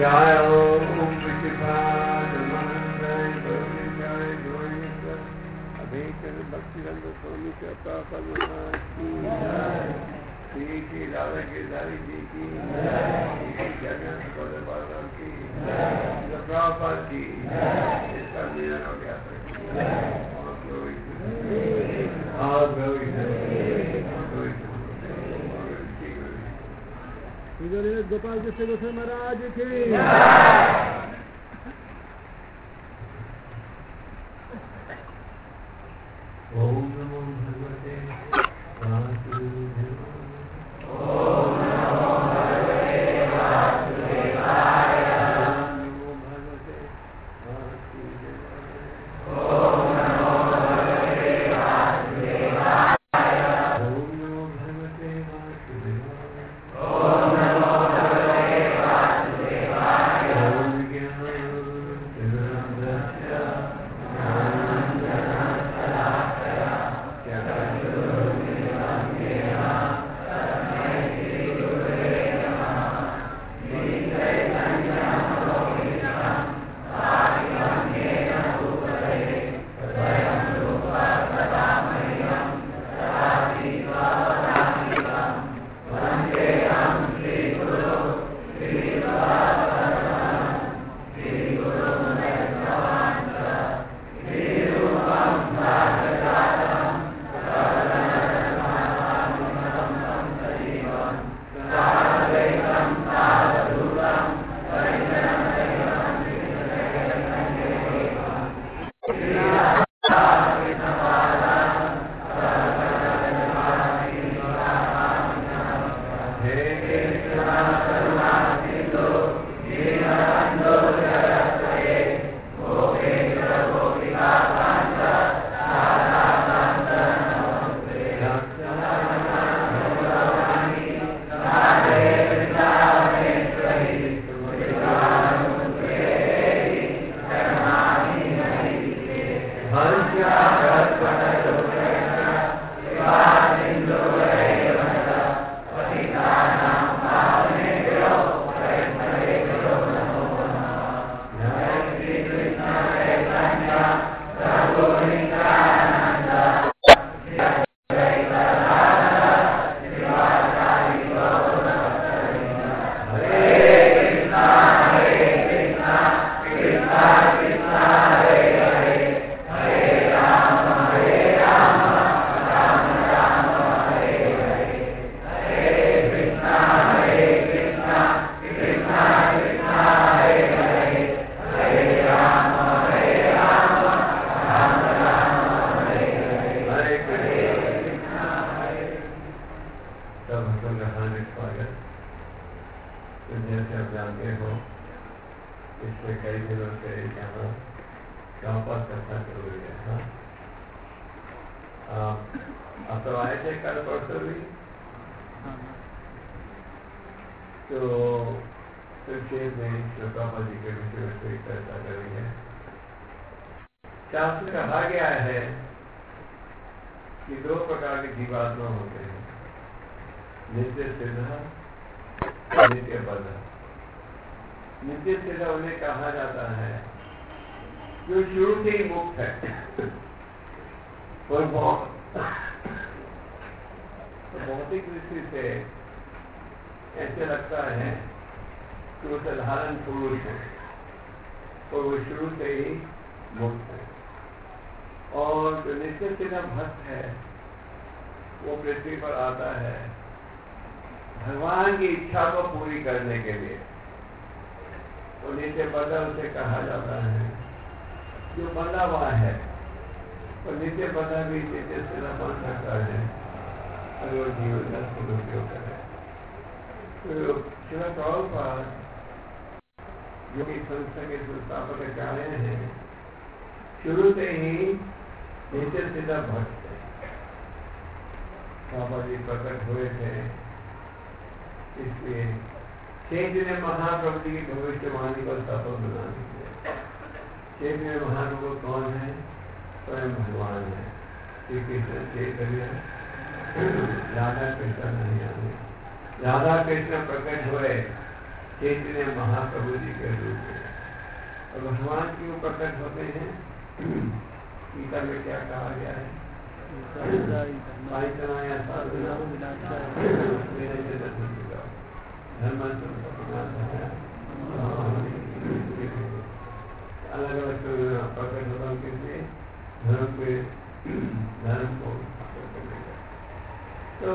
जय ओम विचित्रानंदय गोविंदाय गोविंद अभीकर भक्तिरंग स्वामी कृपा महाराज की जय। श्री श्री राधा गिरधारी जी की जय। श्री जगन्नाथ बलदेव की जय। प्रभुपाद की जय। इसका मेरा हो गया गोपाल जी से महाराज की ओम नमो भगवते वासुदेवाय। शास्त्र कहा गया है कि दो प्रकार के जीवात्मा होते हैं, नित्य सिद्ध, नित्य बद्ध। नित्य सिद्ध उन्हें कहा जाता है जो शुरू से ही मुक्त है और भौतिक दृष्टि से ऐसे लगता है कि वो साधारण पुरुष है और वो शुरू से ही मुक्त है। और जो नित्य सिद्ध भक्त है वो पृथ्वी पर आता है भगवान की इच्छा को पूरी करने के लिए। तो नित्य बद्ध उसे कहा जाता है जो बंधा हुआ है। और नित्य बद्ध भी नित्य सिद्ध बन सकता है अगर जीवन का सदुपयोग करे। तो श्रील प्रभुपाद जो कि संस्था के संस्थापक आचार्य हैं, शुरू से ही नित्य सिद्ध भक्त थे। बाबा जी प्रकट हुए थे, इसलिए चैतन्य महाप्रभु जी की भविष्यवाणी को सफल बना दीजिए। चैतन्य महाप्रभु कौन है? स्वयं भगवान है। श्री कृष्ण चैतन्य, राधा कृष्ण नहीं आने। राधा कृष्ण प्रकट हुए चैतन्य महाप्रभु जी के रूप में। और भगवान क्यों प्रकट होते हैं? गीता में क्या कहा गया है? पाइतनाया साधना धर्म अलग अलग प्रकट होता के लिए धर्म को तो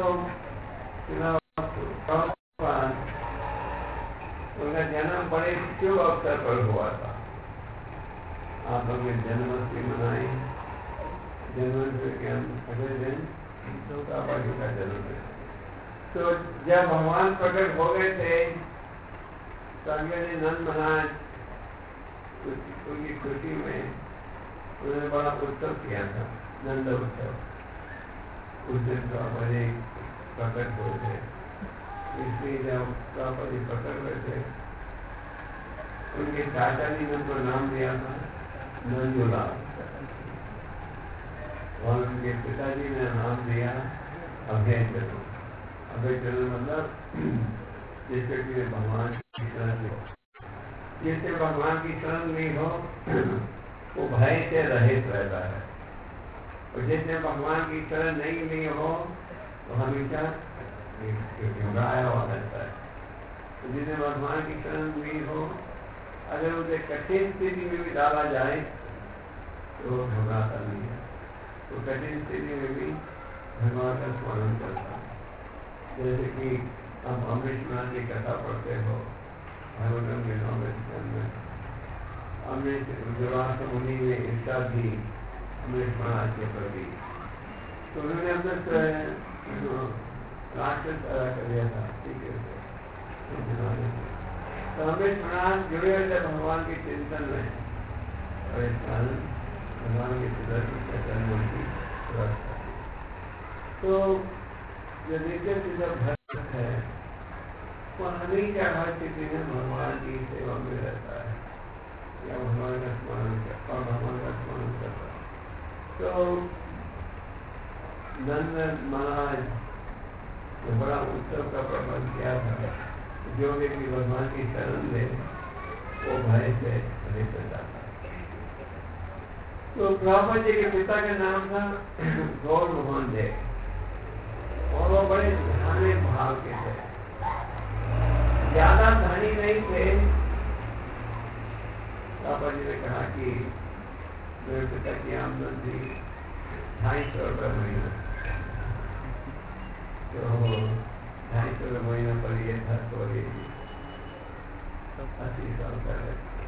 उनका जन्म बड़े शुभ अवसर पर हुआ था। आप लोग ने जन्माष्टमी मनाई, जन्माष्टमी के अगले दिन प्रभुपाद जी का जन्मदिन। तो जब भगवान प्रकट हो गए थे तो अगले दिन नंद महाराज उनकी खुशी में उन्होंने बड़ा उत्सव किया था, नंद उत्सव। उस दिन प्रभुपाद जी प्रकट हुए थे, इसलिए जब प्रभुपाद जी प्रकट हुए थे उनके चाचा जी ने उनको नाम दिया था नंदुलाल, और उनके पिताजी ने नाम दिया अभय चरण। अभय चरण मतलब जिसके लिए भगवान की शरण हो, जिससे भगवान की शरण नहीं हो वो भय से रहित रहता है, और जिसने भगवान की शरण नहीं ली हो वो हमेशा घबराया हुआ रहता है। तो जिसने भगवान की शरण नहीं हो, अगर उसे कठिन स्थिति में भी डाला जाए तो घबराता नहीं है, तो कठिन स्थिति में भी भगवान का स्मरण करता है। जैसे कि आप अमृत नाथ की कथा पढ़ते हो भागवतम के 9वें स्कंद में, अमृत विवाह मुनि में ईर्षा थी अमृत महाराज के प्रति, तो उन्होंने अपना राक्षस पैदा कर दिया था। ठीक है, तो अमृत महाराज जुड़े हुए थे भगवान के चिंतन में, और इस कारण भगवान के सुदर्शन चरणों की सुरक्षा। तो जो नित्य सिद्ध भक्त है वो हमेशा हर स्थिति में भगवान की सेवा में रहता है या भगवान का स्मरण करता है। तो नंद महाराज ने बड़ा उत्सव का प्रबंध किया था, जो व्यक्ति भगवान की शरण ले वो भय से रहित जाता है। तो प्रभुपाद जी के पिता का नाम था गौर मोहन देव, और वो बड़े धार्मिक भाव के थे, ज्यादा धनी नहीं थे। प्रभुपाद जी ने कहा कि मेरे पिता की आमदन थी 250 रुपये महीना, तो 250 रुपये महीना पर ये था तो 80 साल पहले।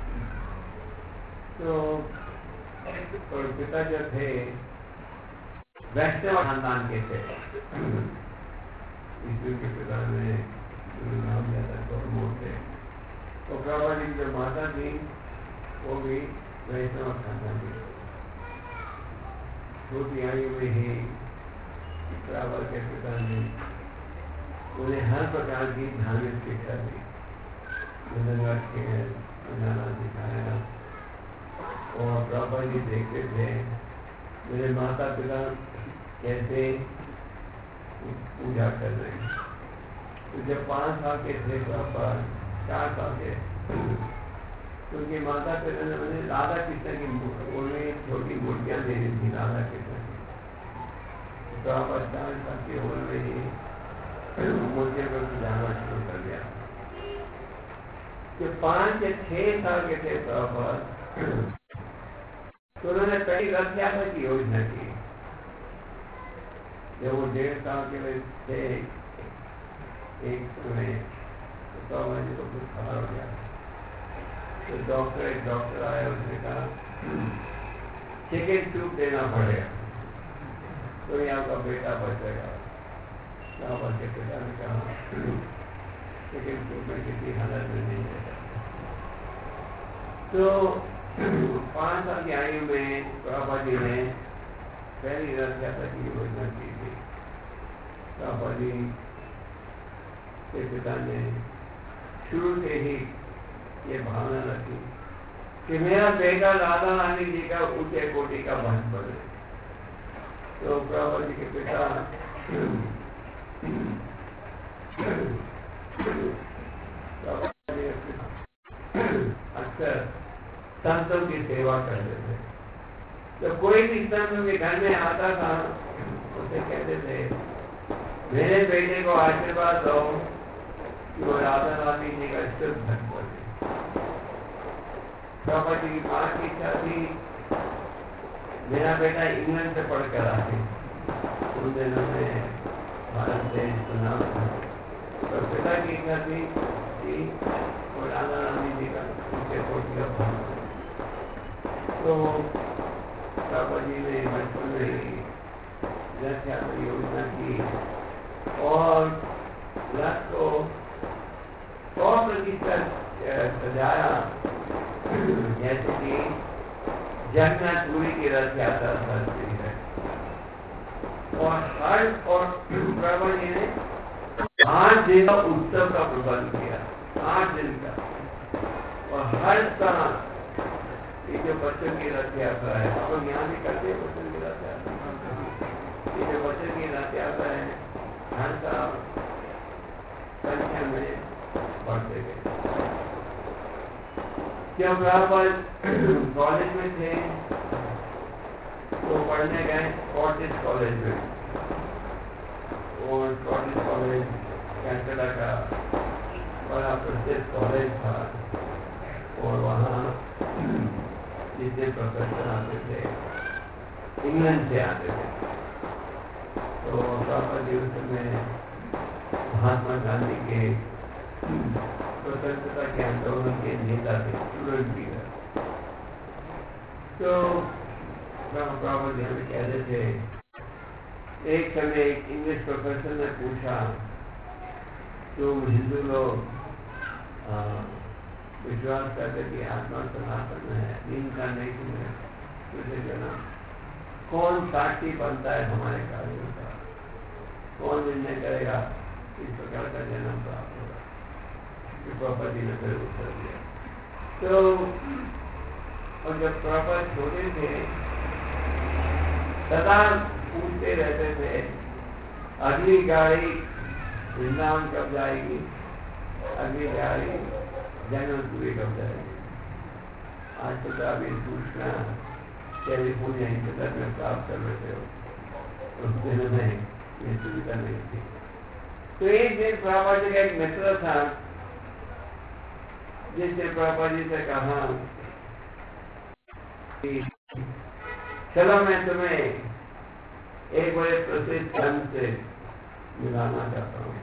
तो और पिता जो थे वैष्णव खानदान के थे, इसलिए के पिता ने नाम दिया था गौरमोहन थे। तो प्रभुपाद जी की जो माता थी वो भी वैष्णव खानदान की। छोटी आयु में ही प्रभुपाद के पिता ने उन्हें हर प्रकार की धार्मिक शिक्षा दी, बनाना सिखाया। और प्रभुपाद जी देखते थे मेरे माता पिता कैसे पूजा कर रहे हैं। तो जब 5 साल के थे, 4 साल के, तो उनके माता पिता ने उन्हें राधा कृष्ण की उन्हें छोटी मूर्तियां देनी थी राधा कृष्ण की। तो आप 4 साल की उम्र में ही मूर्तियों को सजाना शुरू कर दिया। जब 5 या 6 साल के थे तो उन्होंने पहली रथ यात्रा की योजना की। जब वो 1.5 साल के थे एक समय, तो जी को कुछ खबर हो गया। तो एक डॉक्टर आया, उसने कहा चिकन सूप देना पड़ेगा तो ये आपका बेटा बचेगा। के पिता ने कहा चिकन सूप में किसी हालत में नहीं दे सकता। तो 5 साल की आयु में प्रभुपाद जी ने पहली रथ यात्रा की योजना की थी। प्रभुपाद जी के पिता ने शुरू से ही ये भावना रखी कि मेरा बेटा राधा रानी जी का ऊंचे कोटि का भक्त बने। तो प्रभुपाद जी के पिता प्रभुपाद जी ने अक्सर संतों की सेवा करते थे। तो कोई भी संत उनके घर में आता था, उसे कहते थे मेरे बेटे को आशीर्वाद दो कि वो राधा रानी जी का शुद्ध भक्त बने। प्रभुपाद जी की माँ की इच्छा थी मेरा बेटा इंग्लैंड से पढ़कर आए, उन दिनों में भारत देश का नाम था। तो पिता की इच्छा थी कि वो राधा रानी जी का उनके कोटि का भक्त। तो प्रभुपाद जी ने बचपन में ही रथ यात्रा योजना की और रथ को 100% सजाया, जैसे कि जगन्नाथपुरी की रथ यात्रा सजती है। और प्रभुपाद जी ने 8 दिन का उत्सव का प्रबंध किया, 8 दिन का। और हर साल ये जो बच्चों की रथ यात्रा है, आप लोग यहाँ भी करते हैं बच्चों की रथ यात्रा। ये जो बच्चों की रथ यात्रा है हर साल संख्या में बढ़ते गए। जब प्रभुपाद कॉलेज में थे तो पढ़ने गए स्कॉटिश कॉलेज में, और स्कॉटिश कॉलेज कैनेडा का बड़ा प्रसिद्ध कॉलेज था। और वहाँ जितने प्रोफेसर आते थे इंग्लैंड से आते थे। तो प्रभुपाद जी उस समय महात्मा गांधी के स्वतंत्रता के आंदोलन के नेता थे, स्टूडेंट लीडर। तो प्रभुपाद जी हमें कहते थे, एक समय एक इंग्लिश प्रोफेसर ने पूछा तुम हिंदू लोग विश्वास करते कि आत्मा सनातन है, इनकार्नेशन है, तुझे जना कौन साक्षी बनता है हमारे कार्यों का, कौन निर्णय करेगा इस प्रकार का जन्म प्राप्त होगा। प्रभुपाद जी ने फिर उत्तर दिया। तो और जब प्रभुपाद छोटे थे सदा पूछते रहते थे अगली गाड़ी वृंदावन कब जाएगी, अगली गाड़ी जन्मपुरी कब जाएगी। आज तो अभी सूचना टेलीफोन या इंटरनेट में प्राप्त कर लेते हो, उस दिन में ये सुविधा नहीं थी। तो एक दिन प्रभुपाद जी का एक मित्र था जिसने प्रभुपाद जी से कहा कि चलो मैं तुम्हें एक बड़े प्रसिद्ध संत से मिलाना चाहता हूँ।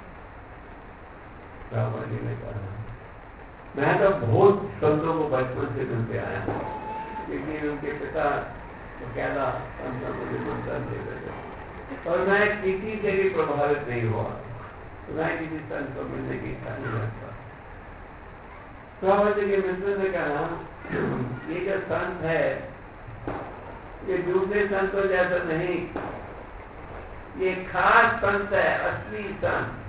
प्रभुपाद जी ने कहा मैं तो बहुत संतों को बचपन से मिलते आया हूँ, क्योंकि उनके पिता तो कहना संतों को निमंत्रण दे रहे और मैं किसी से भी प्रभावित नहीं हुआ, तो मैं किसी संत को मिलने की इच्छा नहीं रखता। प्रभुपाद जी के मित्र ने कहा ये जो संत है ये दूसरे संतों जैसा नहीं, ये खास संत है, असली संत।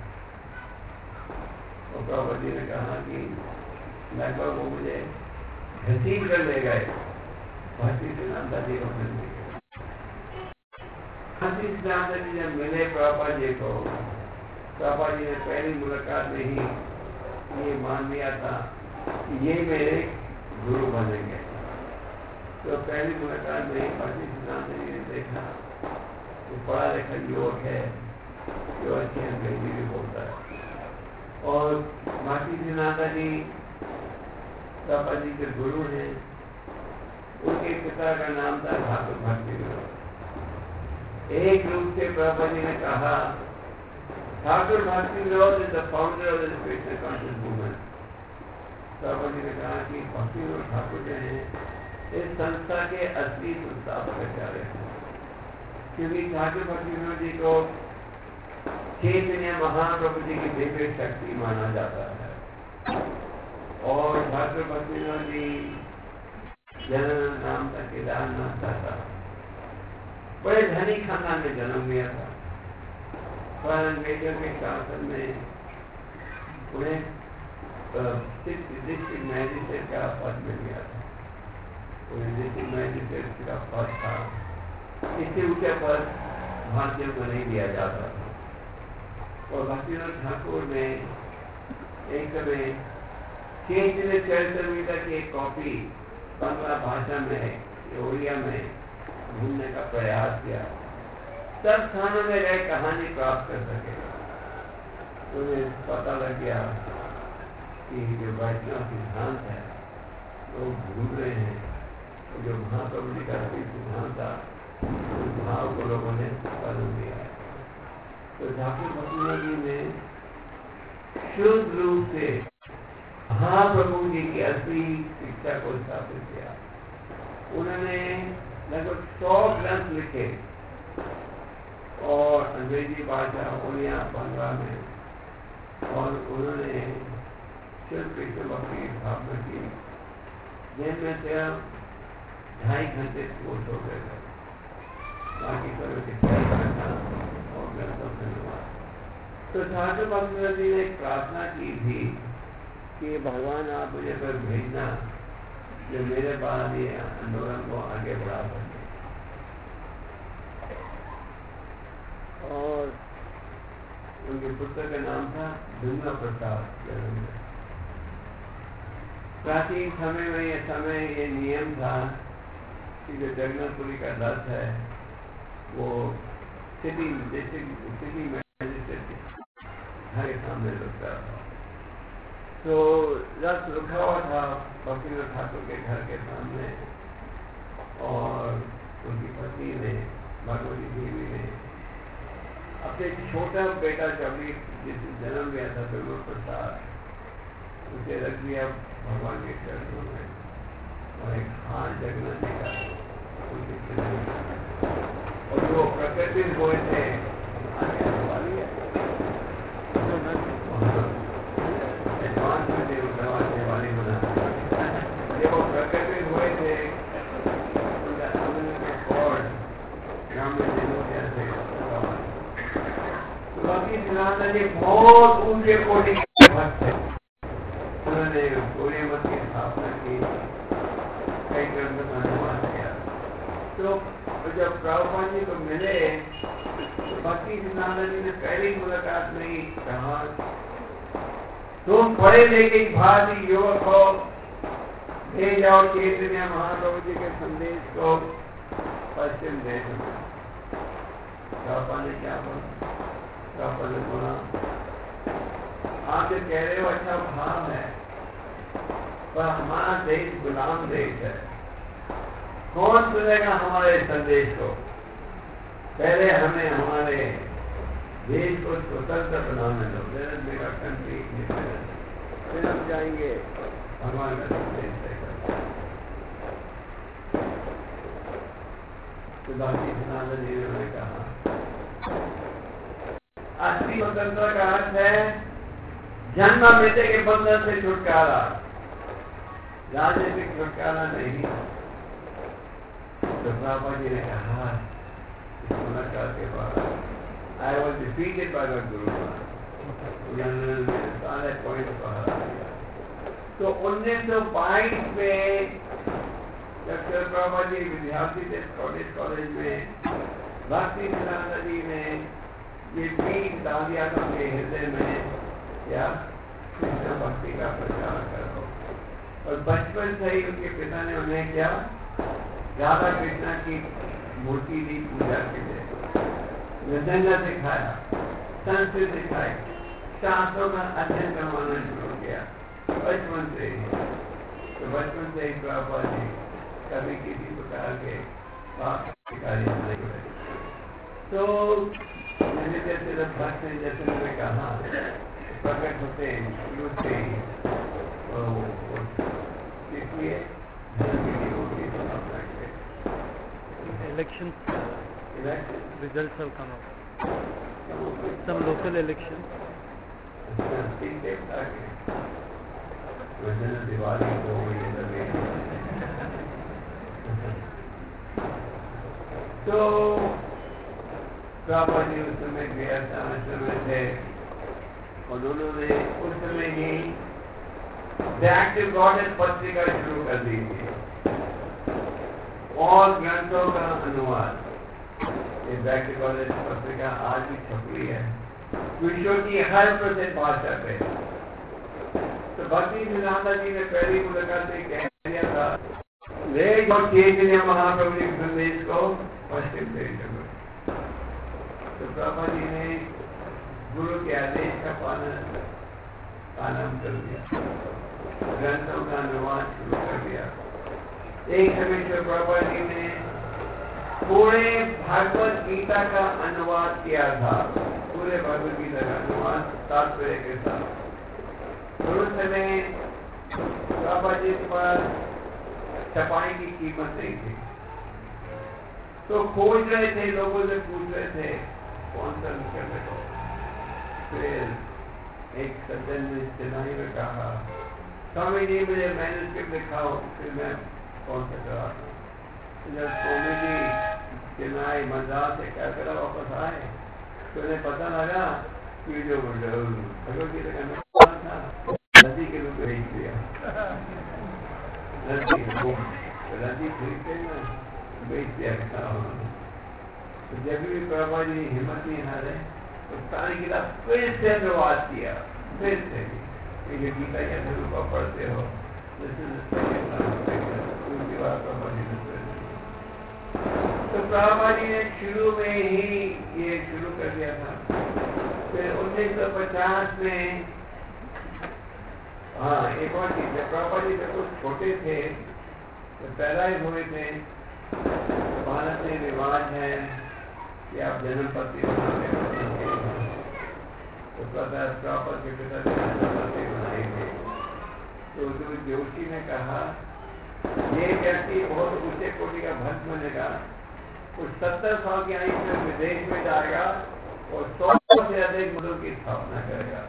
और प्रभुपाद जी ने कहा कि लगभग वो मुझे घसीट कर ले गए भक्ति सिद्धांत जी को मिलने के। भक्ति सिद्धांत जी जब मिले प्रभुपाद जी को, प्रभुपाद जी ने पहली मुलाकात में ही ये मान लिया था कि ये मेरे गुरु बनेंगे। तो पहली मुलाकात में ही भक्ति सिद्धांत जी ने देखा वो पढ़ा लिखा युवक है जो अच्छी अंग्रेजी भी बोलता है। और भक्ति सिद्धांत जी प्रभुपाद जी के गुरु हैं, उनके पिता का नाम था ठाकुर भक्ति विनोद। एक रूप से प्रभुपाद जी ने कहा Thakur Bhakti Vinod is the founder of the spiritual conscious movement. Prabhupada ji ने कहा कि भक्ति विनोद ठाकुर जो हैं इस संस्था के असली संस्थापक आचार्य हैं, क्योंकि ठाकुर भक्ति विनोद जी को चैतन्य महाप्रभु जी की दिव्य शक्ति माना जाता है। और ठाकुर भक्ति विनोद जी जन्म नाम था केदारनाथ था, बड़े धनी खानदान में जन्म लिया था, पर अंग्रेजों के शासन में उन्हें डिस्ट्रिक्ट मैजिस्ट्रेट का पद मिल गया था। उन्हें डिस्ट्रिक्ट मैजिस्ट्रेट का पद था, इससे ऊंचा पद भारतीयों को नहीं दिया जाता था। और भक्तिविनोद ठाकुर ने एक समय चैतन्य चरितमृता की एक कॉपी बांग्ला भाषा में, ओडिया में ढूंढने का प्रयास किया। सब स्थानों में गए, कहानी प्राप्त कर सके। उन्हें पता लग गया कि जो वैष्णव सिद्धांत है लोग भूल रहे हैं, जो महाप्रभु जी का सिद्धांत था उस भाव को लोगों ने बदल दिया है। तो ठाकुर भक्ति जी ने शुद्ध रूप से महाप्रभु जी की असली शिक्षा को स्थापित किया। उन्होंने लगभग 100 ग्रंथ लिखे और अंग्रेजी भाषा, उड़िया, बंगाल में, और उन्होंने शुद्ध कृष्ण भक्ति की स्थापना की, जिनमें से 2.5 घंटे कोर्स हो गए थे। बाकी सब शिक्षा और ग्रंथों से अनुवाद। तो ठाकुर भक्ति जी ने एक प्रार्थना की थी कि भगवान आप मुझे पर भेजना जो मेरे बाद ये आंदोलन को आगे बढ़ा सके। और उनके पुस्तक का नाम था दुम्ना प्रसाद। प्राचीन समय में ये नियम था कि जो जगन्नाथपुरी का रथ है वो सिटी मैजिस्ट्रेट घर के सामने रुकता था। तो रथ रुका हुआ था भक्तिनाथ ठाकुर के घर के सामने, और उनकी पत्नी ने, भगवती देवी ने, अपने छोटा बेटा जिसे जन्म लिया था दुर्गा प्रसाद, उसे रख दिया भगवान के चरणों में, और एक हार जगन्नाथ जी का उनके चरणों में, और जो प्रकृति हुए थे आगे वाली है वाली बना, ये वो प्रकृति हुए थे जी बहुत ऊंचे कोटि के भक्त थे। उन्होंने पूरे मत की स्थापना की, कई ग्रंथों का अनुवाद किया। तो जब प्रभुपाद जी को मिले तो भक्ति सिद्धांत जी ने पहली मुलाकात में ही कहा, तुम पढ़े लिखे भावी युवक हो, ले जाओ चैतन्य महाप्रभु जी के संदेश को पश्चिम देश में। प्रभुपाद ने क्या बोला? प्रभुपाद ने बोला, आप जो कह रहे हो अच्छा भाव है, पर हमारा देश गुलाम देश है, कौन सुनेगा हमारे संदेश को? पहले हमें हमारे देश को स्वतंत्र बनाने दो, मेरा कंट्री इंडिपेंडेंट, फिर हम जाएंगे भगवान का संदेश देकर। तो बाकी सनातन जी ने कहा, असली स्वतंत्रता का अर्थ है जन्म मृत्यु के बंधन से छुटकारा, राजनीतिक छुटकारा नहीं। तो प्रभुपाद जी ने कहा इस मुलाकात के बाद, I was defeated by the Guru सारे पॉइंट को हरा दिया। तो 1922 में जब प्रभुपाद जी विद्यार्थी थे कॉलेज में, भक्ति सिद्धांत जी ने ये 20 दादियानों के हृदय में या कृष्ण भक्ति का प्रचार करो, और बचपन से ही उनके पिता ने उन्हें क्या राधा कृष्ण की मूर्ति दी पूजा के लिए, मृदंग सिखाया, संस्कृत सिखाई, शास्त्रों का अध्ययन करवाना शुरू किया बचपन से ही। तो बचपन से ही प्रभुपाद जी कभी किसी प्रकार के पाप कार्य नहीं हुए। तो मेरे जैसे भक्त हैं, जैसे मैंने कहा, प्रकट होते हैं शुरू से ही, इसलिए Elections results have come up. Some local elections. Diwali हो गई तो प्रभुपाद जी उस समय गया समय थे, और उन्होंने उस समय ही द एक्टिव गॉडेस पत्रिका शुरू कर दी थी, और ग्रंथों का अनुवाद। द एक्टिव गॉडेस पत्रिका आज भी छपी है विश्व की हर प्रसिद्ध भाषा पे। तो भक्ति सिद्धांत जी ने पहली मुलाकात में कह दिया था, ले जो चैतन्य महाप्रभु के संदेश को पश्चिम देश में। तो प्रभा जी ने गुरु के आदेश का पालन कर दिया, ग्रंथों का अनुवाद शुरू कर दिया। एक समय से प्रभा जी ने पूरे भागवत गीता का अनुवाद किया था, पूरे भगवत गीता का अनुवाद तात्पर्य के साथ। उस समय बाबा जी के पास छपाई की कीमत नहीं थी, तो खोज रहे थे, लोगों से पूछ रहे थे कौन सा करने को। फिर एक सज्जन ने चेन्नई में कहा, स्वामी जी मुझे मैन्युस्क्रिप्ट लिखाओ, फिर मैं कौन सा कराता। जब स्वामी जी चेन्नई मद्रास से क्या करा वापस आए, तो उन्हें पता लगा कि जो भगवत गीता का अनुवाद था नदी के रूप में भेज दिया। नदी खरीदते ना बेच दिया। तो जब भी प्रभा जी हिम्मत नहीं हारे, तो सारी गीता फिर से अनुवाद किया, फिर से ये गीता के रूप में पढ़ते हो, तो प्रभा जी ने शुरू में ही ये शुरू कर दिया था। फिर 1950 में एक और चीज, जब प्रभा जी जब कुछ छोटे थे तो पैदा ही हुए थे, तो भारत में रिवाज है कि आप जन्म पत्री बनाते हो, तो प्रभा के पिता जन्म पत्री बनाई थी। तो जोशी ने कहा ये व्यक्ति बहुत ऊंचे कोटि का भक्त बनेगा, कुछ 70 साल की आयु में विदेश में जाएगा और 100 से अधिक गुरु की स्थापना करेगा।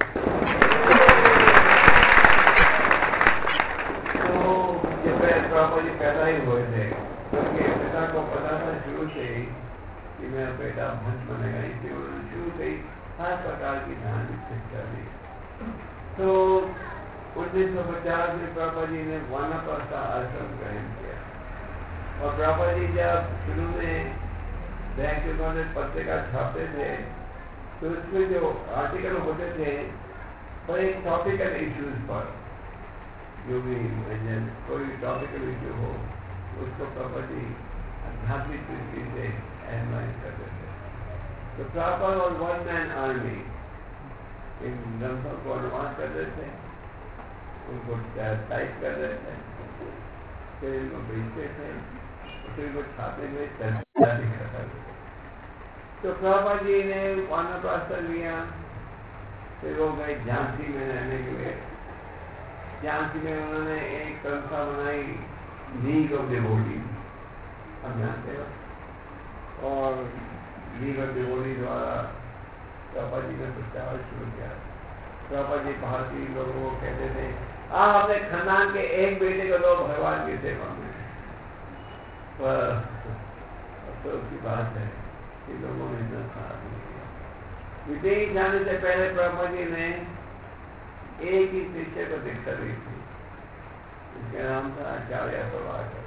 तो जब प्रभा जी पैदा ही हुए थे, उनके पिता को पता था शुरू से ही कि मेरा बेटा भक्त बनेगा, इसलिए उन्होंने शुरू से ही हर प्रकार की धार्मिक शिक्षा दी। तो 1950 में प्रभा जी ने वानप्रस्थ आश्रम ग्रहण किया, और प्रभा जी जब शुरू में बैंक में पत्रिका छापते थे, तो उसमें जो आर्टिकल होते थे वो एक टॉपिकल इश्यूज पर, जो भी कोई टॉपिकल इश्यू हो उसको प्रभा जी आध्यात्मिक दृष्टि से एनालाइज करते थे। तो प्रभा और वन मैन आर्मी इन ग्रंथों को अनुवाद कर रहे थे, उनको टाइप कर रहे थे, फिर इनको बेचते थे, फिर इनको छापे में चर्चा भी करते थे। तो प्रभा जी ने वानप्रस्थ लिया, फिर वो गए झांसी में रहने के लिए। झांसी में उन्होंने एक संस्था बनाई, लीग ऑफ डिवोटीज, अब जानते हो, और लीग ऑफ डिवोटीज द्वारा प्रभा जी ने प्रचार शुरू किया। प्रभा जी भारतीय लोगों को कहते थे, आप अपने खानदान के एक बेटे को लो भगवान की सेवा में। पर तो उसकी बात है कि लोगों ने इतना साथ नहीं किया। विदेश जाने से पहले प्रभा जी ने एक ही शिष्य को दीक्षा दी थी, इसका नाम था आचार्य प्रभाकर,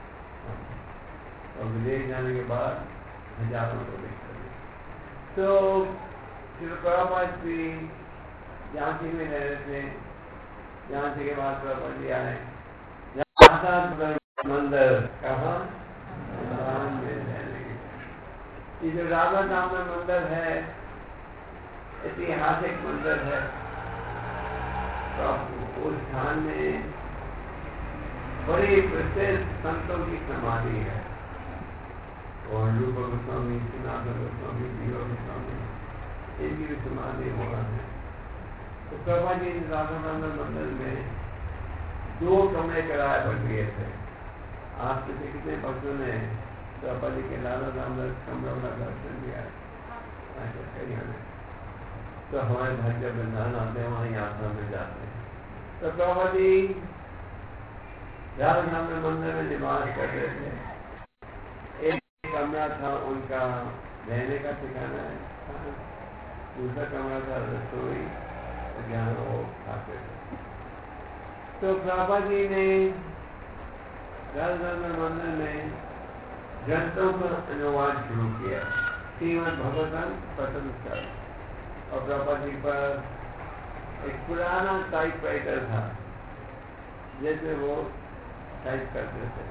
और विदेश जाने के बाद हजारों को दीक्षा दी। तो श्री प्रभा जी झांसी में रह रहे थे। झांसी के बाद प्रभा जी आए मंदिर, कहा ये जो राधा नाम में मंदिर है, ऐतिहासिक मंदिर है। तो उस स्थान में बड़ी प्रसिद्ध संतों की समाधि है, और रूप गोस्वामी, सनातन गोस्वामी, जीवा गोस्वामी, इनकी भी समाधि वहाँ है। तो प्रभा जी राधा मंदिर में 2 कमरे किराए पर दिए थे। आज से कितने भक्तों ने प्रभा जी के राधा दामोदर कमरों का दर्शन दिया है। तो हमारे भाई जब वृंदावन आते हैं, वहाँ यात्रा में जाते हैं। तो प्रभा जी राधा दामोदर मंदिर में निवास करते थे। एक कमरा था उनका रहने का ठिकाना है, दूसरा कमरा था रसोई, जहाँ वो खाते थे। तो प्रभा जी ने राधा मंदिर में ग्रंथों का अनुवाद शुरू किया, श्रीमद् भागवतम प्रथम स्तर, और प्रभा जी पर एक पुराना टाइपराइटर था जैसे वो टाइप करते थे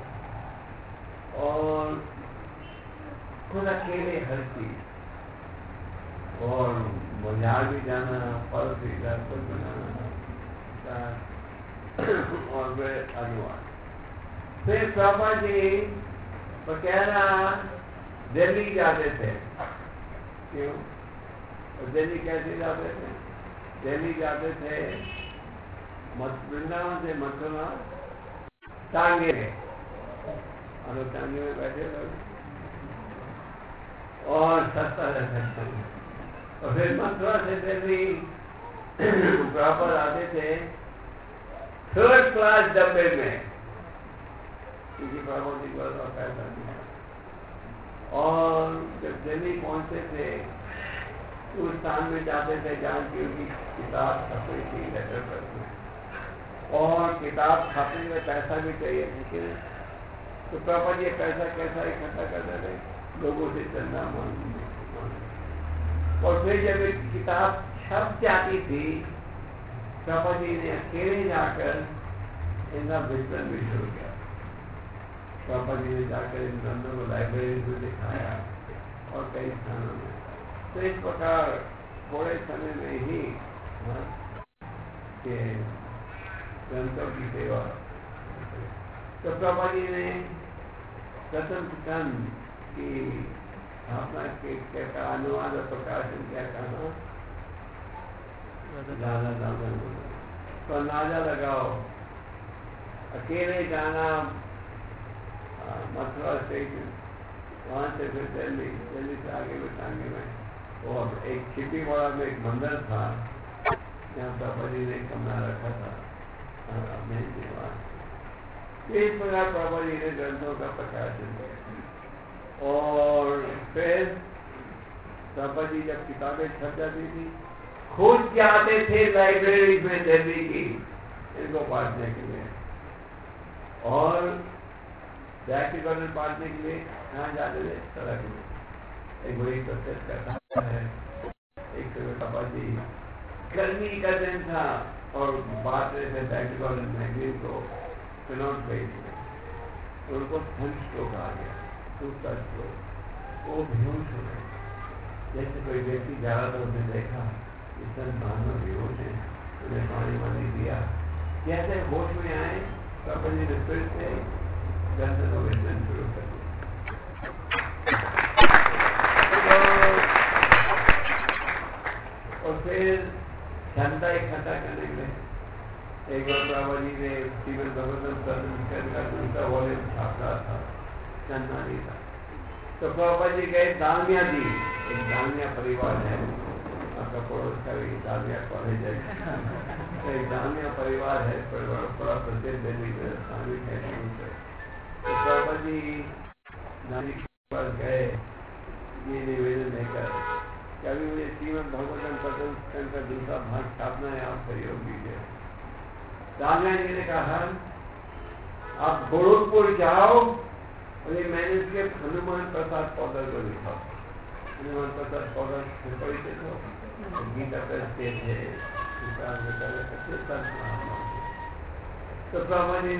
और खुद अकेले हर चीज और बाजार भी जाना, फल खरीदा, कुछ बनाना और फिर अनुवाद। फिर प्रभा जी बकायदा दिल्ली जाते थे। क्यों? और दिल्ली कैसे जाते थे? दिल्ली जाते थे वृंदावन से मथुरा टांगे में, और टांगे में बैठे लोग और सस्ता रहता है। और फिर मथुरा से दिल्ली प्रॉपर आते थे 3rd क्लास डब्बे में, क्योंकि प्रॉपर जी को पैसा नहीं। और जब दिल्ली पहुंचते थे तो उस स्थान में जाते थे जहाँ की उनकी किताब छपी थी लेटर पर में, और किताब छापने में पैसा भी चाहिए, ठीक है? तो प्रॉपर ये पैसा कैसा इकट्ठा करते थे? लोगों से चंदा मांगते। और फिर जब एक किताब छप जाती थी, प्रभा जी ने अकेले जाकर इनका वितरण भी शुरू किया। प्रभा जी ने जाकर इन ग्रंथों को लाइब्रेरी में दिखाया और कई स्थानों में। तो इस प्रकार थोड़े समय में ही के ग्रंथों की सेवा। तो प्रभा जी ने प्रथम स्कंद की स्थापना के का अनुवाद और प्रकाशन क्या कहा? तो अंदाजा लगाओ, अकेले जाना मथुरा स्टेशन, वहां से फिर दिल्ली, दिल्ली से आगे में टांगे में, और एक छिपीवाड़ा में एक मंदिर था जहाँ प्रभा जी ने कमरा रखा था अपने निवास। इस प्रकार प्रभा जी ने ग्रंथों का प्रकाशन किया। और फिर प्रभा जी जब किताबें छप जाती थी, खुद जाते थे लाइब्रेरी में दिल्ली की इनको पढ़ने के लिए, और प्रैक्टिकल पढ़ने के लिए कहाँ जाते थे? सड़क में। एक बड़ी प्रोसेस करता है। एक प्रभा जी गर्मी का दिन था और बात रहे थे प्रैक्टिकल मैगजीन को फिनॉट पेज में, उनको सनस्ट्रोक आ गया, दूसरा स्ट्रोक, वो बेहोश हो गए। जैसे कोई व्यक्ति जा रहा था, उसने देखा इस मानव बेहोश है, उन्हें पानी वानी दिया, जैसे होश में आए प्रभा जी ने फिर से ग्रंथ को वितरण शुरू कर दिया। और फिर क्षमता इकट्ठा करने के लिए एक बार प्रभा जी ने श्रीमद् भगवतम का दूसरा वॉल्यूम छाप रहा था, चंदा नहीं था, तो प्रभा जी गए दामिया जी, एक दामिया परिवार है, आपका पड़ोस का भी दामिया कॉलेज है, तो एक दामिया परिवार है, बड़ा प्रसिद्ध दिल्ली में धार्मिक है। तो प्रभा जी दामिया के पास गए ये निवेदन देकर, कभी मुझे श्रीमद् भगवतम पतन का दूसरा भाग छापना है, आप सहयोग दीजिए। दामिया जी ने कहा आप गोरखपुर जाओ और ये मैंने इसके हनुमान प्रसाद पौधर को लिखा। हनुमान प्रसाद पौधर परिचय थे, गीता करते थे, तो प्रभा जी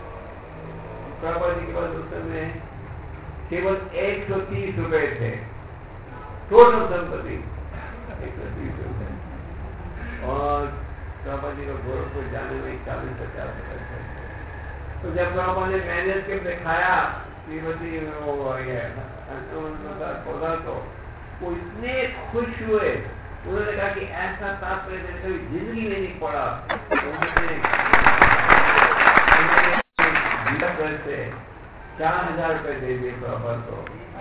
के पास उस समय केवल 130 रुपए थे, टोटल संपत्ति 130 रुपए, और प्रभा जी को गोरखपुर जाने में 40-50 रुपए थे। तो जब प्रभा ने मैनेज के दिखाया श्रीमती पौधा को इतने खुश हुए, उन्होंने कहा कि ऐसा तात्पर्य कभी जिंदगी में नहीं पड़ा। से 4000 रुपए दे दिए प्रभा को।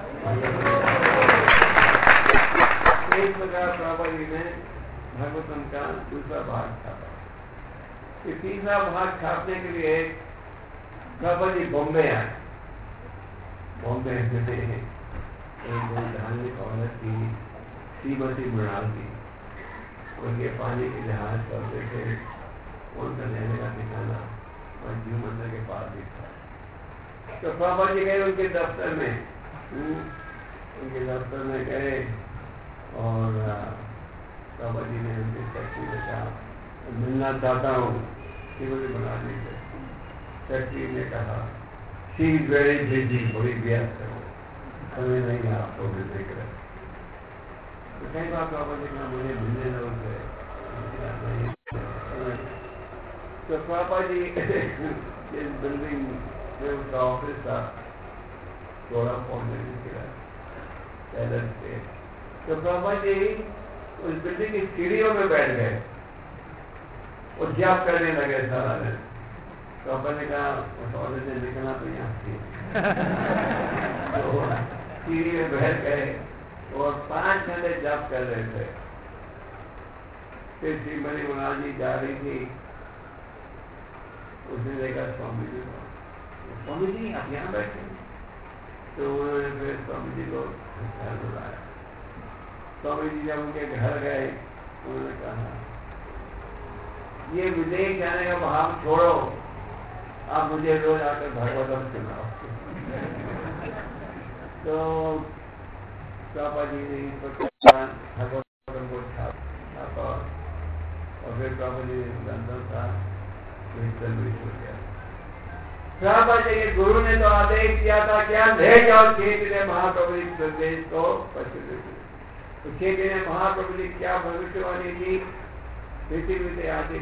इस प्रकार प्रभा जी ने भागवतम का दूसरा भाग छापा। तीसरा भाग छापने के लिए प्रभा जी बॉम्बे आए। बॉम्बे में एक धार्मिक औरत थी श्रीमती मृणाल की, उनके पानी के जहाज चलते थे, उनका रहने का ठिकाना और जीव मंदिर के पास भी था। तो प्रभा जी गए उनके दफ्तर में, गए और प्रभा जी ने उनके सेक्रेटरी से कहा मिलना चाहता हूँ श्रीमती बनाने से। सेक्रेटरी ने कहा शी इज वेरी बिजी, बड़ी व्यस्त है, समय नहीं है आपको मिलने के लिए। तो कई बार पापा जी कहा मुझे मिलने दो उनसे। तो पापा जी इस बिल्डिंग में उसका ऑफिस था, थोड़ा पहुंचने निकला पैदल से। तो पापा जी उस बिल्डिंग की सीढ़ियों में बैठ गए और जप करने लगे सारा दिन। तो पापा ने कहा उस ऑफिस से निकलना तो यहाँ थी। तो सीढ़ी में बैठ गए और 5 घंटे जप कर रहे थे। फिर श्रीमती मुनाज जी जा रही थी, उसने देखा स्वामी जी को, स्वामी जी आप यहाँ बैठे। तो उन्होंने फिर स्वामी जी को घर बुलाया। स्वामी जी जब उनके घर गए उन्होंने कहा ये विदेश जाने का भाव छोड़ो, आप मुझे रोज आकर भागवतम सुनाओ। तो पापा जी ने भागवतम को छापा और फिर पापा जी ने लंदन था पापा जी के गुरु ने तो आदेश किया था क्या ले जाओ चैतन्य महाप्रभु इस संदेश को प्रचलित। तो चैतन्य महाप्रभु ने क्या भविष्यवाणी की, पृथ्वी आदि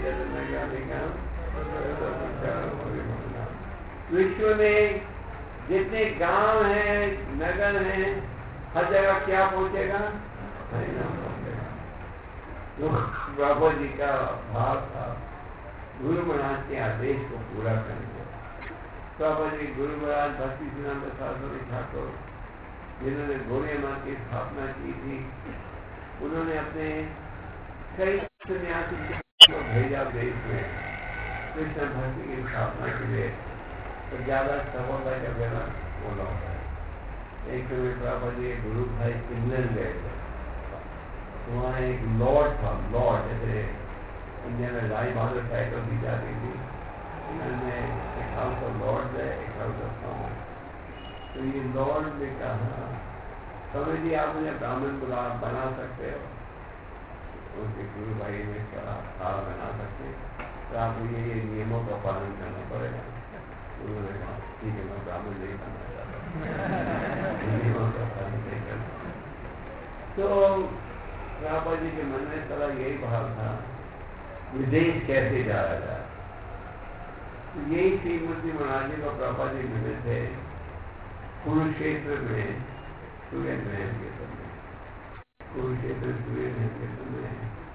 विश्व में जितने गांव हैं नगर हैं हर जगह क्या पहुंचेगा, हरिनाम पहुंचेगा। तो बाबा जी का भाव था गुरु महाराज के आदेश को पूरा करने। बाबा जी गुरु महाराज भक्ति सिद्धांत सरस्वती ठाकुर जिन्होंने गौड़िया माँ की स्थापना की थी, उन्होंने अपने कई सन्यासी को भेजा देश में कृष्ण भक्ति की स्थापना के लिए। तो ज्यादा सफलता का बेला बोला होता है। एक समय बाबा जी गुरु भाई इंग्लैंड गए थे, वहाँ एक लॉर्ड था, लॉर्ड जैसे इंडिया में राय बहादुर साइकिल दी जाती थी, एक हाउस ऑफ लॉर्ड है, एक हाउस ऑफ कॉमन। तो ये लॉर्ड ने कहा स्वामी जी आप मुझे ब्राह्मण बना सकते हो। उनके गुरु भाई ने कहा बना सकते, तो आप मुझे ये नियमों का पालन करना पड़ेगा। उन्होंने कहा ठीक है मैं ब्राह्मण नहीं बनना चाहता, नियमों का पालन नहीं करना। तो बाबा जी के मन में सारा यही भाव था विदेश कैसे जाया जाए। यही श्रीमती महाराज जी को प्रभा जी मिले थे कुरुक्षेत्र में सूर्य ग्रहण के समय। कुरुक्षेत्र सूर्य ग्रहण के समय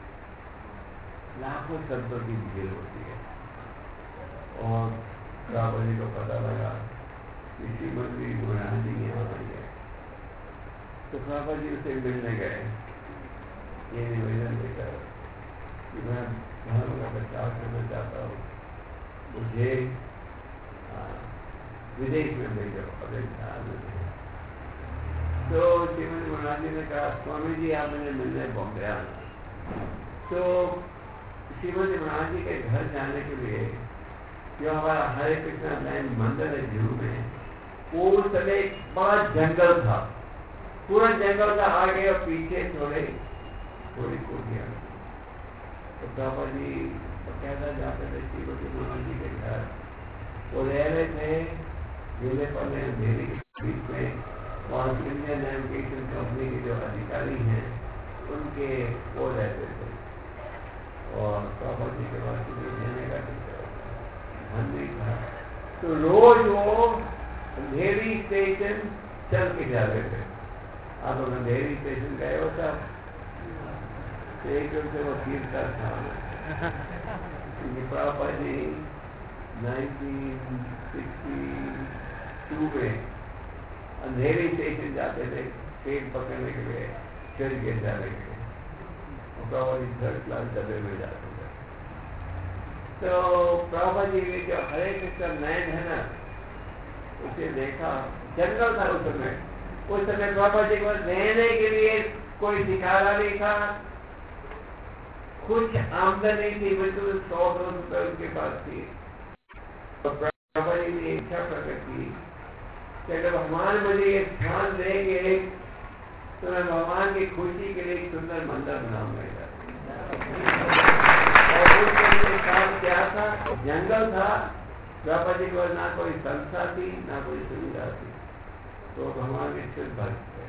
लाखों संतों की भीड़ होती है और प्रभा जी को पता लगा कि श्रीमती महाराज जी यहाँ आई है। तो प्रभा जी उसे मिलने गए, ये निवेदन देकर कि मैं धर्म का प्रचार करना चाहता हूँ, मुझे विदेश में भेजो अपने ख्याल में। तो श्रीमती महाराज जी ने कहा स्वामी जी आप मुझे मिलने बॉम्बे आना। तो श्रीमती महाराज जी के घर जाने के लिए जो हमारा हरे कृष्णा नारायण मंदिर है जू में, वो उस समय एक बड़ा जंगल था, पूरा जंगल का आगे और पीछे थोड़ी कोठियां। तो बाबा जी कहना जाते थे श्रीमती महाराज जी के घर, वो रह रहे थे जिले पर अंधेरी के बीच में। वहाँ इंडियन नेविगेशन कंपनी के जो अधिकारी हैं उनके वो रहते थे और बाबा जी के बाद रहने का धन नहीं था। तो रोज वो अंधेरी स्टेशन चल के जाते थे। आप लोग अंधेरी स्टेशन गए हो तब एक से वो तीर्था था पापा जी 1962 में अंधेरी स्टेशन जाते थे ट्रेन पकड़ने के लिए, चल के जाने के लिए। पापा जी 3rd क्लास डब्बे में जाते थे। तो पापा जी ने जो हरे कृष्ण नयन है ना, उसे देखा, जंगल था उस समय। उस समय पापा जी को रहने के लिए कोई ठिकाना नहीं था, कुछ आमदनी थी, बिल्कुल 100-200 रुपए उनके पास थी। तो पापा जी ने इच्छा प्रकट की कि अगर भगवान मुझे ये स्थान देंगे तो मैं भगवान की खुशी के लिए एक सुंदर मंदिर बनाऊंगा। उसके साथ क्या था, जंगल था। प्रभुपाद जी को ना कोई संस्था थी ना कोई सुविधा थी, तो भगवान के सिर्फ भक्त थे।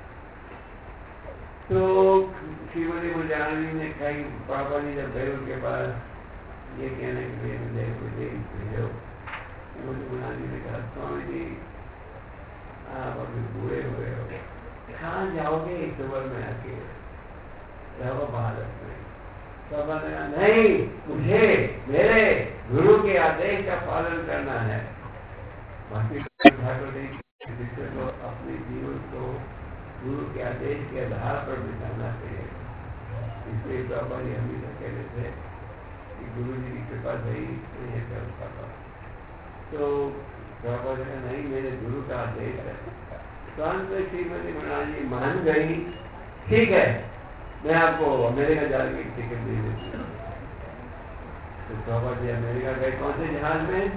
तो श्रीमती मुजानी ने कही, प्रभुपाद जी जब गए उनके पास ये कहने के लिए मुझे भेजो, श्रीमती मुजानी ने कहा स्वामी जी आप अभी बूढ़े हुए हो, कहाँ जाओगे इस उम्र में अकेले, रहो भारत में। बाबा ने कहा नहीं, मुझे मेरे गुरु के आदेश का पालन करना है। बाकी ठाकुर जी को अपने जीवन को गुरु के आदेश के आधार पर बिताना चाहिए। इसलिए बाबा जी हमेशा कहते थे कि गुरु जी की कृपा सही नहीं कर पाता, तो बाबा जी का नहीं, मेरे गुरु का आदेश है। तो अंत में श्रीमती मुरारी मान गई, ठीक है मैं आपको अमेरिका जाने की टिकट दे देती हूँ। तो बाबा जी अमेरिका गए, कौन से जहाज में?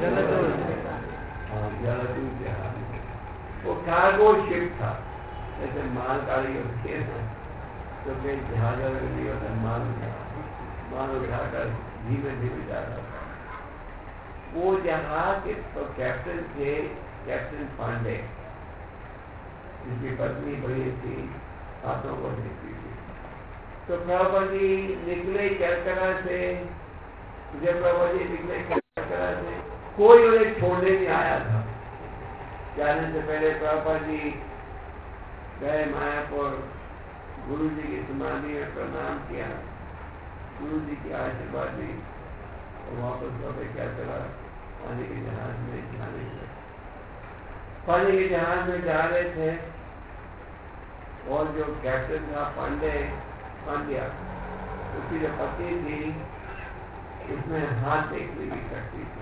हाँ, जलादूत जहाज में। वो कार्गो शिप था, जैसे माल गाड़ी होती है ना, तो कई जहाज नहीं होता, माल उठाकर धीमे धीमे जा रहा था। वो जहाज के तो कैप्टन थे कैप्टन पांडे, जिसकी पत्नी बड़ी थी, हाथों को देखती थी। तो प्रभुपाद जी निकले कलकत्ता से, जब प्रभुपाद जी निकले कलकत्ता से, कोई उन्हें छोड़ने नहीं आया था। जाने से पहले प्रभुपाद जी गए मायापुर, गुरु जी की समाधि में प्रणाम किया, गुरु जी की आशीर्वाद दी और वापस लौटे। क्या चला, पानी के जहाज में जाने लगे। पानी के जहाज में जा रहे थे और जो कैप्टन था पांड्या, उसकी जो पत्नी थी उसमें हाथ देखने की शक्ति थी।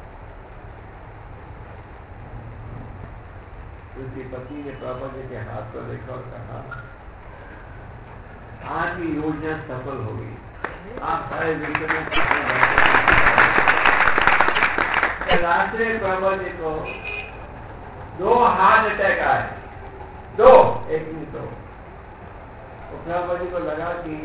उसकी पत्नी ने प्रभुपाद जी के हाथ को देखा और कहा आज की योजना सफल होगी, आप सारे जिंदगी में राष्ट्रीय प्रभुपाद जी को 2 हार्ट अटैक आए, 2 एक नहीं 2। प्रभुपाद जी को लगा कि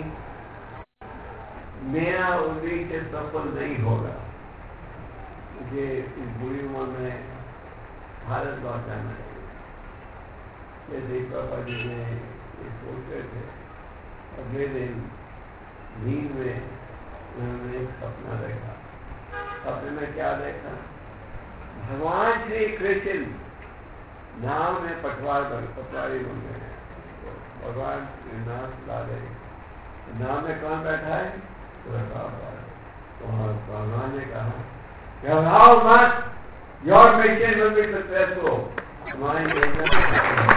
मेरा उद्देश्य सफल नहीं होगा, मुझे इस बुरी उम्र में भारत लौट जाना है। जैसे प्रभुपाद जी ने ये सोच रहे थे, अगले दिन नींद में उन्होंने एक सपना देखा। सपने में क्या देखा, भगवान श्री कृष्ण नाव में पटवारी बन गए हैं। भगवान नाव में कौन बैठा है? भगवान ने कहा घबराओ मत, your mission will be successful, हमारी योजना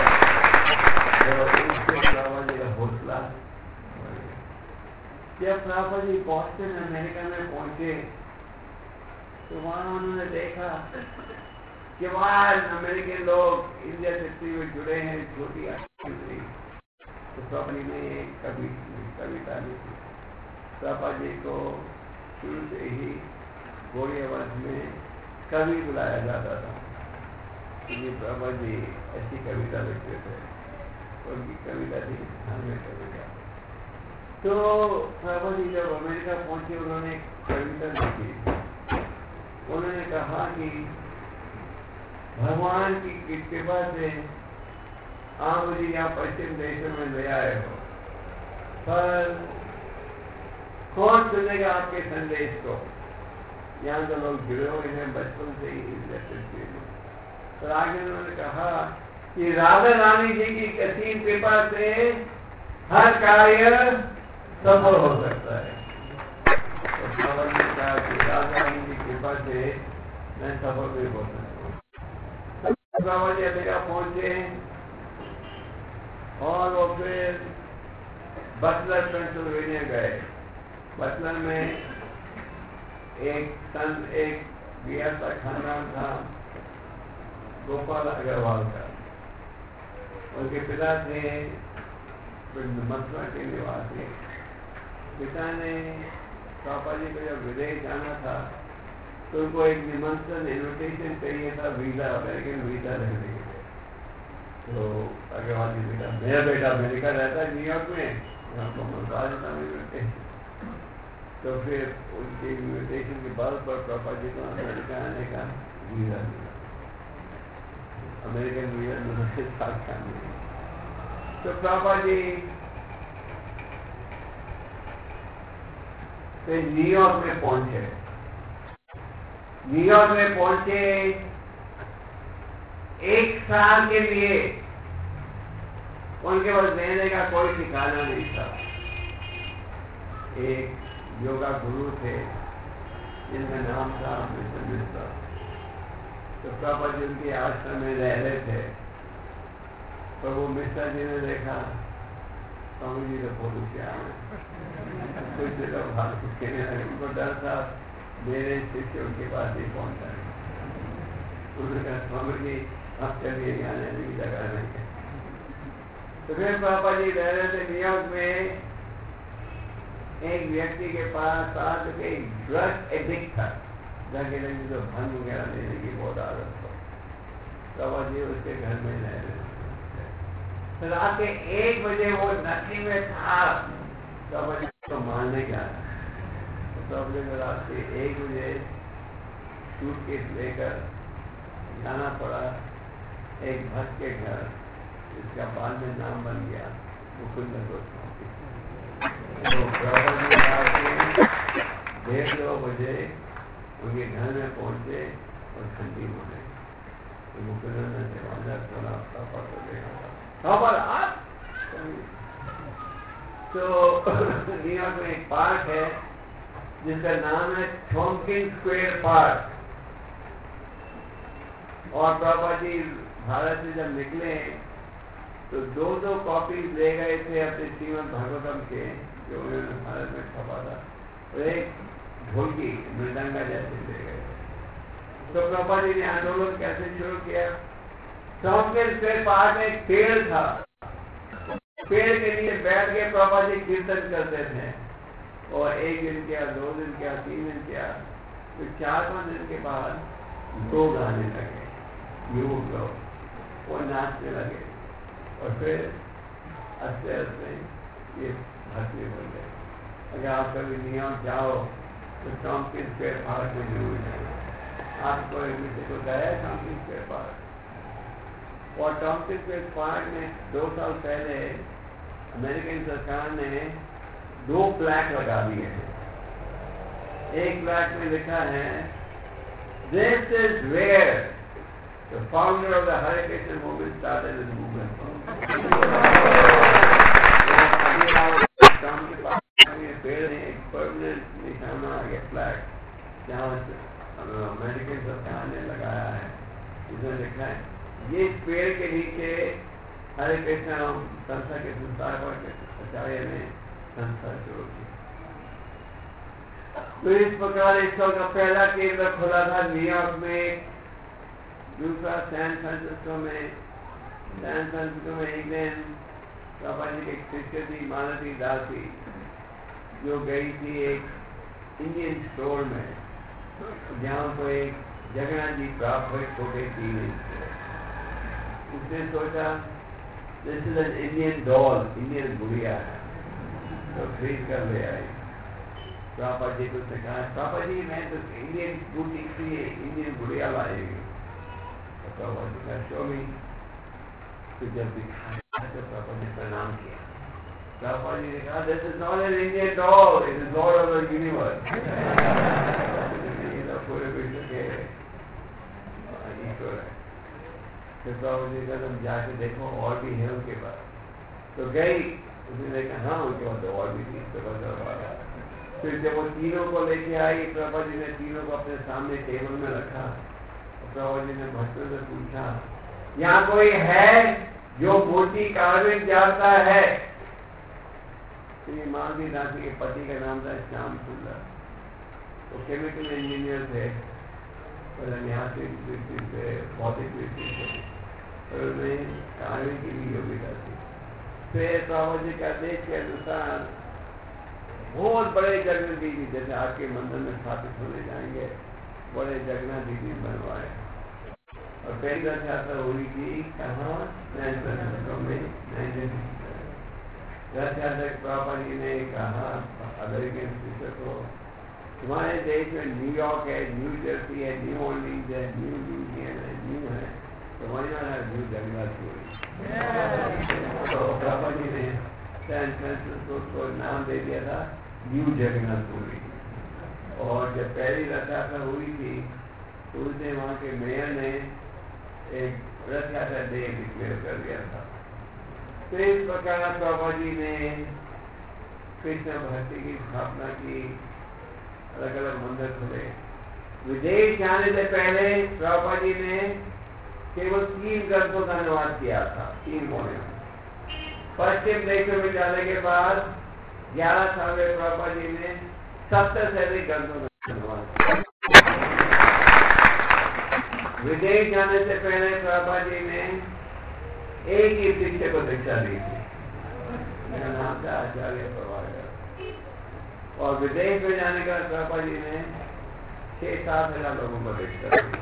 हौसला। जब प्रभुपाद जी बॉस्टन अमेरिका में पहुंचे तो वहां उन्होंने देखा कि वहां अमेरिकन लोग इंडिया से जुड़े हैं, छोटी आदमी। तो प्रभुपाद जी ने एक कविता लिखी। प्रभुपाद जी को शुरू से ही गौड़िया वंश में कवि बुलाया जाता था, क्योंकि प्रभुपाद जी ऐसी कविता लिखते थे। उनकी कविता थी हमें कविता। तो प्रभुपाद जी जब अमेरिका पहुंचे उन्होंने एक कविता लिखी। उन्होंने कहा कि भगवान की कृपा से आप मुझे यहाँ पश्चिम देशों में ले आए हो, पर कौन सुनेगा आपके संदेश को? यहाँ तो लोग जुड़े हुए हैं बचपन से ही। तो आगे उन्होंने कहा कि राधा रानी जी की असीम कृपा से हर कार्य सफल हो सकता है। तो राधा रानी की कृपा से मैं सफल भी हो सकता हूँ। बाबा जी अमेरिका पहुंचे और वो फिर बटलर पेंसिल्वेनिया गए। बटलर में एक गया था, खानदान था गोपाल अग्रवाल का। उनके पिता थे मथुरा के निवासी। पिता ने पापा जी को जब विदेश जाना था तो उनको एक निमंत्रण इन्विटेशन चाहिए था, वीजा, अमेरिकन वीजा रहने के लिए। तो अग्रवाल जी बेटा, मेरा बेटा अमेरिका रहता है न्यूयॉर्क में, यहाँ को मसाज था मिलते। तो फिर उनके इन्विटेशन के बाद पर प्रभुपाद जी को अमेरिका आने का वीजा मिला। अमेरिकन वीजा मिलने के साथ मिला। तो प्रभुपाद जी फिर न्यूयॉर्क में पहुंचे। न्यूयॉर्क में पहुंचे, 1 साल के लिए उनके पास रहने का कोई ठिकाना नहीं था। एक योगा गुरु थे जिनका नाम था मिस्टर मिश्रा। तो प्रभुपाद जी उनके आश्रम में रह रहे थे। तो वो मिश्रा जी ने देखा स्वामी जी तो बहुत होशियार है, कुछ लोग भाग कहने लगे। उनको डर था मेरे शिष्य उनके पास नहीं पहुंचा है। उन्होंने कहा स्वामी जी आप चलिए आने की जगह नहीं है। तो फिर प्रभुपाद जी रह रहे थे न्यूयॉर्क में। एक व्यक्ति के पास आज एक ड्रग एडिक्ट था, जाके तो भंग वगैरह लेने की बहुत आदत था। प्रभुपाद जी उसके घर में रह रहे थे। रात के 1 बजे वो नशे में था। प्रभुपाद जी को मारने का प्रभुपाद जी को रात के 1 बजे सूटकेस लेकर जाना पड़ा एक भक्त के घर, जिसका बाद में नाम बन गया मुकुंद गोस्वामी। तो प्रभुपाद जी 1:30 बजे उनके घर में पहुंचे और ठंडी हो गई। तो मुकुंद ने दरवाजा खोला, पापा को देखा, पापा आप। तो न्यूयॉर्क में एक पार्क है जिसका नाम है टॉम्किंस स्क्वायर पार्क। और प्रभुपाद जी भारत से जब निकले तो 2 कॉपी ले गए थे अपने श्रीमद् भागवतम के, जो उन्होंने भारत में छपा था, और एक ढोलकी मृदंगा जैसे ले गए। तो प्रभुपाद जी ने आंदोलन कैसे शुरू किया? टॉम्किंस स्क्वायर पार्क में एक पेड़ था, पेड़ के लिए बैठ के प्रभुपाद जी कीर्तन करते थे। और 1 दिन किया, 2 दिन किया, 3 दिन किया, फिर 4-5 दिन के बाद लोग आने लगे, युवक लोग, वो नाचने लगे। और फिर आस्ते आस्ते ये भक्ति बन गए। अगर आप कभी न्यूयॉर्क जाओ तो टॉम्किंस स्क्वायर पार्क में जरूर जाए। आपको किसी को गया है टॉम्किंस स्क्वायर पार्क? और टॉम्किंस स्क्वायर पार्क में 2 साल पहले अमेरिकन सरकार ने 2 प्लैक लगा दिए हैं। एक प्लैक में लिखा है this is where the founder of the Hare Krishna movement started his movement. शाम के पास पेड़ है, एक परमानेंट निशाना आ गया फ्लैग, जहाँ अमेरिकन सरकार ने लगाया है। इसमें लिखा है ये पेड़ के नीचे हरे कृष्णा संस्था के संस्थापक आचार्य ने संस्था शुरू की। तो इस प्रकार इसका पहला केंद्र खुला था न्यूयॉर्क में, दूसरा सैन फ्रांसिस्को में। सैन फ्रांसिस्को में एक दिन प्रभुपाद जी की एक शिष्य थी मालती दासी, जो गई थी एक इंडियन स्टोर में, जहाँ को एक जगन्नाथ जी प्राप्त हुए छोटे टीवी। उसने सोचा this is an Indian doll, Indian गुड़िया है, तो खरीद कर ले आई। प्रभुपाद जी को उसने कहा प्रभुपाद जी मैं तो इंडियन बुटीक से इंडियन गुड़िया लाएगी। प्रभुपाद जी का शो में तो जब दिखाया तो प्रभुपाद ने प्रणाम किया। प्रभुपाद जी ने कहा this is not an Indian doll, it is lord of the universe. पूरे विश्व के ईश्वर है। फिर प्रभुपाद जी का तुम जाके देखो और भी है उनके पास। तो गई, उसने देखा हाँ उनके पास और भी थी। फिर जब वो तीनों को लेके आई, प्रभुपाद जी ने तीनों को अपने सामने टेबल में रखा। प्रभुपाद जी ने भक्तों से पूछा यहाँ कोई है जो मूर्ति कार्विंग जानता है? श्री मालती दासी के पति का नाम था श्याम सुंदर। वो केमिकल इंजीनियर थे, ऐतिहासिक दृष्टि से, भौतिक दृष्टि से, और उन्हें कार्विंग की भी योग्यता थी। फिर प्रभुपाद जी का आदेश के अनुसार बहुत बड़े जगन्नाथ दीदी, जैसे आपके मंदिर में स्थापित होने जाएंगे, बड़े जगन्नाथ दीदी बनवाए। और पहली रथ यात्रा हुई थी कहाँ? सैन फ्रांसिस्को में 1967। रथयात्रक प्रभुपाद जी ने कहा अमेरिकन स्पीकर को, तुम्हारे देश में न्यूयॉर्क है, न्यू जर्सी है, न्यू ऑर्लिन्स है, न्यू ल्यूजियाना है, न्यू है, तो वही वाला न्यू जगन्नाथपुरी। तो प्रभुपाद जी ने सैन फ्रांसिस्को को नाम दे दिया था न्यू जगन्नाथपुरी। और जब पहली रथ यात्रा हुई थी तो उसने वहाँ के मेयर ने एक रथ यात्रा डे डिक्लेयर कर दिया था। तो इस प्रकार प्रभुपाद जी ने कृष्ण भक्ति की स्थापना की, अलग अलग मंदिर खुले। विदेश जाने से पहले प्रभुपाद जी ने केवल 3 ग्रंथों का अनुवाद किया था, 3 मोने। पश्चिम देशों में जाने के बाद 11 साल में प्रभुपाद जी ने 70 से अधिक ग्रंथों का अनुवाद किया। विदेश जाने से पहले प्रभुपाद जी ने एक ही शिक्षक को दीक्षा दी थी, मेरा नाम था आचार्य प्रभाकर। और विदेश में जाने के बाद प्रभुपाद जी ने 6-7 हजार लोगों को दीक्षा दी।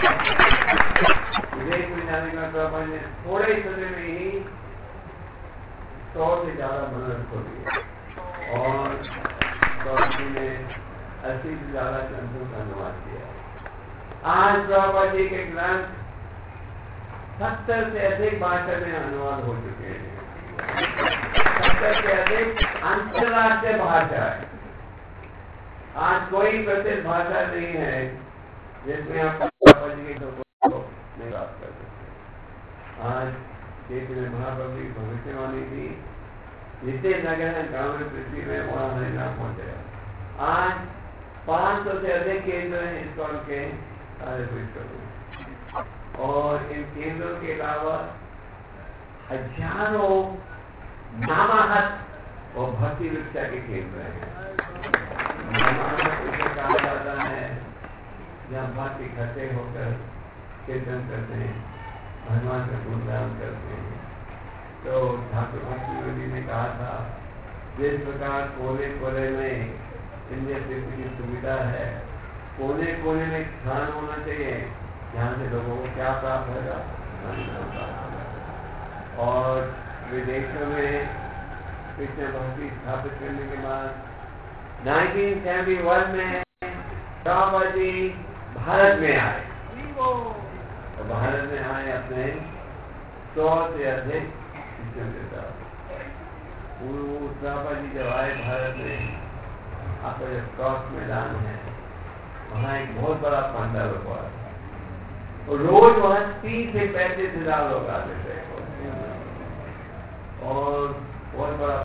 विदेश में जाने के बाद प्रभुपाद ने थोड़े ही समय में ही 100 से ज्यादा मंदिर खोली और प्रभुपाद जी ने 80 से ज्यादा ग्रंथों का अनुवाद किया। आज प्रभुपाद जी के ग्रंथ 70 से अधिक भाषा में अनुवाद हो चुके हैं। 70 से अधिक अंतर्राष्ट्रीय भाषा है। आज कोई प्रसिद्ध भाषा नहीं है जिसमें आप प्रभुपाद जी के शब्दों को नहीं बात कर सकते। आज चैतन्य महाप्रभु की भविष्यवाणी थी, जितने नगर हैं गाँव में पृथ्वी में वहाँ हरिनाम पहुँचेगा। आज 500 से अधिक केंद्र हैं इस्कॉन के सारे विश्व में, और इन केंद्रों के अलावा हजारों नामाहत और भक्ति विक्षा के केंद्र हैं। नामाहत उसे कहा जाता है जहाँ भक्त इकट्ठे होकर कीर्तन करते हैं, भगवान का गुणगान करते हैं। तो ठाकुर भक्ति जी ने कहा था, जिस प्रकार कोने कोने में इंद्रिय तृप्ति की सुविधा है, कोने कोने में स्थान होना चाहिए जहाँ से लोगों को क्या प्राप्त होगा, और विदेशों में कृष्ण भक्ति स्थापित करने के बाद 1971 में प्रभुपाद जी भारत में आए, और भारत में आए अपने 100 से अधिक शिष्यों के साथ। प्रभुपाद जी जब आए भारत में, आपका जो क्रॉस मैदान है वहाँ एक बहुत बड़ा पंडाल हुआ था, और रोज वहाँ 30 से 35 हजार लोग आते थे, और बहुत बड़ा